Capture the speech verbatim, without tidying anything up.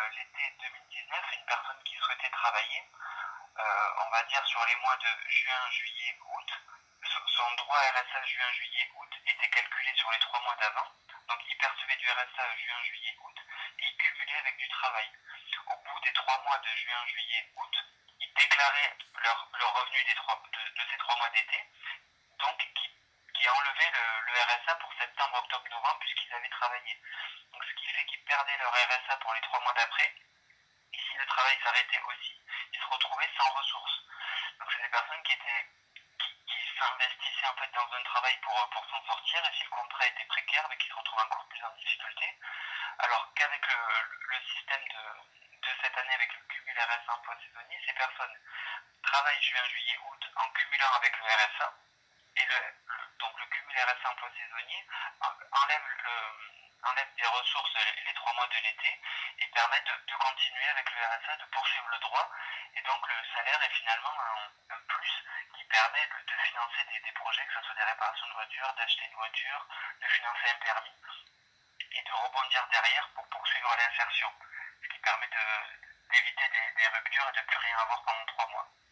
euh, l'été deux mille dix-neuf une personne qui souhaitait travailler, euh, on va dire sur les mois de juin, juillet, août. Son droit R S A juin, juillet, août était calculé sur les trois mois d'avant. Donc il percevait du R S A juin, juillet, août et il cumulait avec du travail. Au bout des trois mois de juin, juillet, août, ils déclaraient leur, leur revenu des trois, de, de ces trois mois d'été, donc qui, qui a enlevé le, le R S A pour septembre, octobre, novembre puisqu'ils avaient travaillé. Donc ce qui fait qu'ils perdaient leur R S A pour les trois mois d'après. Et si le travail s'arrêtait aussi, ils se retrouvaient sans ressources. Donc c'est des personnes qui étaient qui, qui s'investissaient en fait dans un travail pour, pour s'en sortir, et si le contrat était précaire, mais qui se retrouvent encore plus en difficulté. Alors qu'avec le, le système de, de cette année, avec le cumul R S A emploi saisonnier, ces personnes travaillent juin, juillet, août en cumulant avec le R S A, et le, le, donc le cumul R S A emploi saisonnier enlève, le, enlève des ressources les, les trois mois de l'été et permet de, de continuer avec le R S A, de poursuivre le droit, et donc le salaire est finalement un, un plus qui permet de, de financer des, des projets, que ce soit des réparations de voitures, d'acheter une voiture, de financer un permis, et de rebondir derrière pour poursuivre l'insertion, ce qui permet de, d'éviter des, des ruptures et de plus rien avoir pendant trois mois.